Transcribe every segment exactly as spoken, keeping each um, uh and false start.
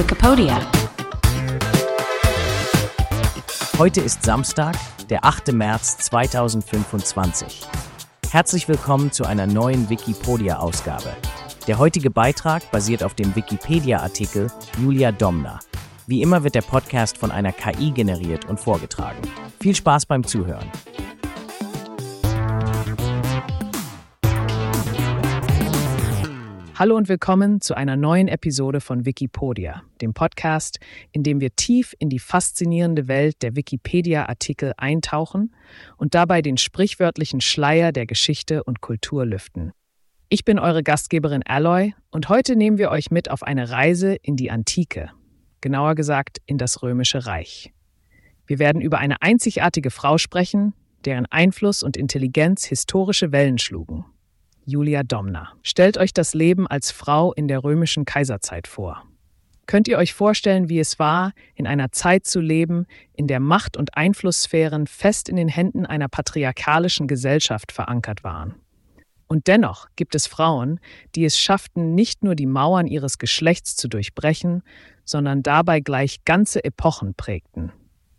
Wikipedia. Heute ist Samstag, der achte März zweitausendfünfundzwanzig. Herzlich willkommen zu einer neuen Wikipedia-Ausgabe. Der heutige Beitrag basiert auf dem Wikipedia-Artikel Julia Domna. Wie immer wird der Podcast von einer K I generiert und vorgetragen. Viel Spaß beim Zuhören. Hallo und willkommen zu einer neuen Episode von Wikipedia, dem Podcast, in dem wir tief in die faszinierende Welt der Wikipedia-Artikel eintauchen und dabei den sprichwörtlichen Schleier der Geschichte und Kultur lüften. Ich bin eure Gastgeberin Aloy und heute nehmen wir euch mit auf eine Reise in die Antike, genauer gesagt in das Römische Reich. Wir werden über eine einzigartige Frau sprechen, deren Einfluss und Intelligenz historische Wellen schlugen. Julia Domna. Stellt euch das Leben als Frau in der römischen Kaiserzeit vor. Könnt ihr euch vorstellen, wie es war, in einer Zeit zu leben, in der Macht- und Einflusssphären fest in den Händen einer patriarchalischen Gesellschaft verankert waren? Und dennoch gibt es Frauen, die es schafften, nicht nur die Mauern ihres Geschlechts zu durchbrechen, sondern dabei gleich ganze Epochen prägten.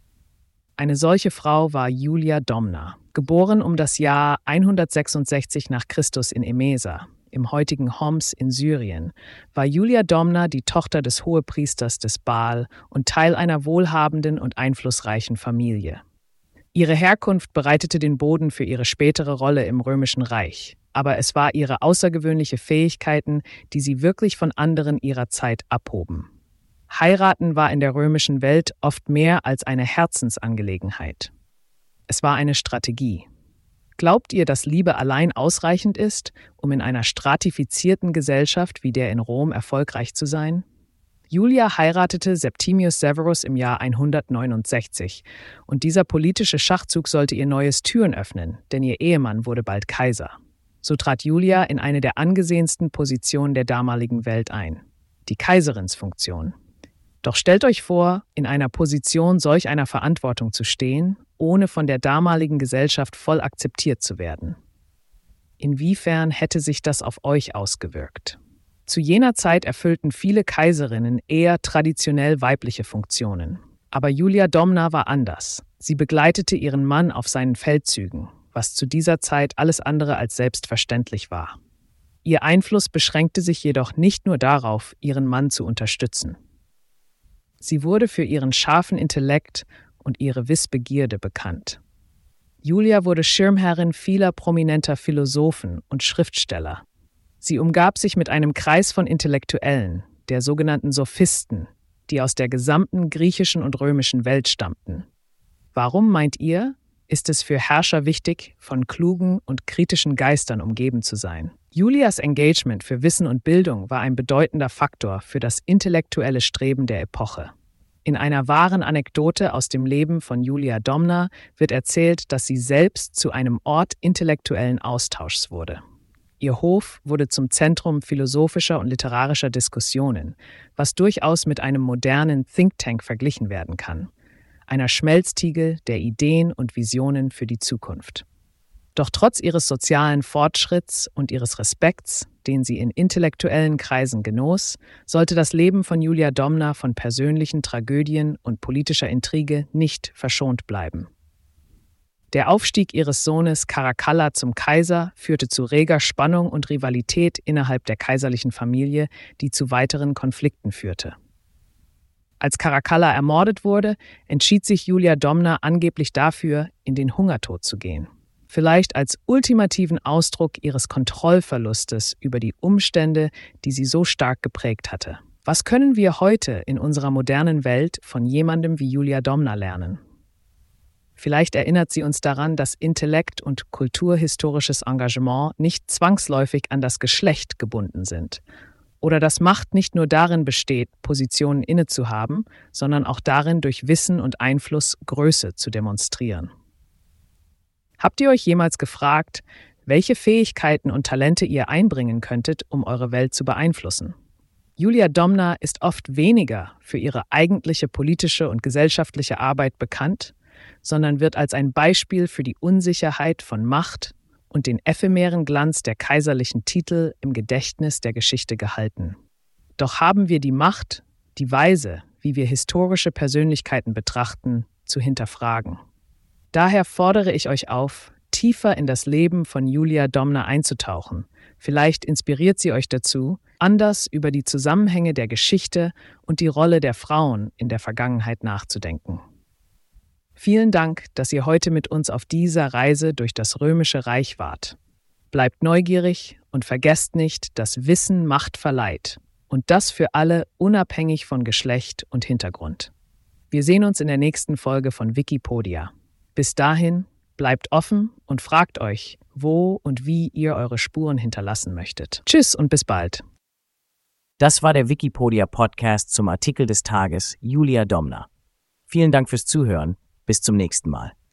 Eine solche Frau war Julia Domna. Geboren um das Jahr hundertsechsundsechzig nach Christus in Emesa, im heutigen Homs in Syrien, war Julia Domna die Tochter des Hohepriesters des Baal und Teil einer wohlhabenden und einflussreichen Familie. Ihre Herkunft bereitete den Boden für ihre spätere Rolle im Römischen Reich, aber es war ihre außergewöhnliche Fähigkeiten, die sie wirklich von anderen ihrer Zeit abhoben. Heiraten war in der römischen Welt oft mehr als eine Herzensangelegenheit. Es war eine Strategie. Glaubt ihr, dass Liebe allein ausreichend ist, um in einer stratifizierten Gesellschaft wie der in Rom erfolgreich zu sein? Julia heiratete Septimius Severus im Jahr hundertneunundsechzig und dieser politische Schachzug sollte ihr neues Türen öffnen, denn ihr Ehemann wurde bald Kaiser. So trat Julia in eine der angesehensten Positionen der damaligen Welt ein, die Kaiserinsfunktion. Doch stellt euch vor, in einer Position solch einer Verantwortung zu stehen, ohne von der damaligen Gesellschaft voll akzeptiert zu werden. Inwiefern hätte sich das auf euch ausgewirkt? Zu jener Zeit erfüllten viele Kaiserinnen eher traditionell weibliche Funktionen. Aber Julia Domna war anders. Sie begleitete ihren Mann auf seinen Feldzügen, was zu dieser Zeit alles andere als selbstverständlich war. Ihr Einfluss beschränkte sich jedoch nicht nur darauf, ihren Mann zu unterstützen. Sie wurde für ihren scharfen Intellekt und ihre Wissbegierde bekannt. Julia wurde Schirmherrin vieler prominenter Philosophen und Schriftsteller. Sie umgab sich mit einem Kreis von Intellektuellen, der sogenannten Sophisten, die aus der gesamten griechischen und römischen Welt stammten. Warum, meint ihr, ist es für Herrscher wichtig, von klugen und kritischen Geistern umgeben zu sein? Julias Engagement für Wissen und Bildung war ein bedeutender Faktor für das intellektuelle Streben der Epoche. In einer wahren Anekdote aus dem Leben von Julia Domna wird erzählt, dass sie selbst zu einem Ort intellektuellen Austauschs wurde. Ihr Hof wurde zum Zentrum philosophischer und literarischer Diskussionen, was durchaus mit einem modernen Think Tank verglichen werden kann, einer Schmelztiegel der Ideen und Visionen für die Zukunft. Doch trotz ihres sozialen Fortschritts und ihres Respekts, den sie in intellektuellen Kreisen genoss, sollte das Leben von Julia Domna von persönlichen Tragödien und politischer Intrige nicht verschont bleiben. Der Aufstieg ihres Sohnes Caracalla zum Kaiser führte zu reger Spannung und Rivalität innerhalb der kaiserlichen Familie, die zu weiteren Konflikten führte. Als Caracalla ermordet wurde, entschied sich Julia Domna angeblich dafür, in den Hungertod zu gehen. Vielleicht als ultimativen Ausdruck ihres Kontrollverlustes über die Umstände, die sie so stark geprägt hatte. Was können wir heute in unserer modernen Welt von jemandem wie Julia Domna lernen? Vielleicht erinnert sie uns daran, dass Intellekt und kulturhistorisches Engagement nicht zwangsläufig an das Geschlecht gebunden sind. Oder dass Macht nicht nur darin besteht, Positionen innezuhaben, sondern auch darin, durch Wissen und Einfluss Größe zu demonstrieren. Habt ihr euch jemals gefragt, welche Fähigkeiten und Talente ihr einbringen könntet, um eure Welt zu beeinflussen? Julia Domna ist oft weniger für ihre eigentliche politische und gesellschaftliche Arbeit bekannt, sondern wird als ein Beispiel für die Unsicherheit von Macht und den ephemeren Glanz der kaiserlichen Titel im Gedächtnis der Geschichte gehalten. Doch haben wir die Macht, die Weise, wie wir historische Persönlichkeiten betrachten, zu hinterfragen. Daher fordere ich euch auf, tiefer in das Leben von Julia Domna einzutauchen. Vielleicht inspiriert sie euch dazu, anders über die Zusammenhänge der Geschichte und die Rolle der Frauen in der Vergangenheit nachzudenken. Vielen Dank, dass ihr heute mit uns auf dieser Reise durch das Römische Reich wart. Bleibt neugierig und vergesst nicht, dass Wissen Macht verleiht. Und das für alle, unabhängig von Geschlecht und Hintergrund. Wir sehen uns in der nächsten Folge von Wikipedia. Bis dahin, bleibt offen und fragt euch, wo und wie ihr eure Spuren hinterlassen möchtet. Tschüss und bis bald. Das war der Wikipedia-Podcast zum Artikel des Tages Julia Domna. Vielen Dank fürs Zuhören. Bis zum nächsten Mal.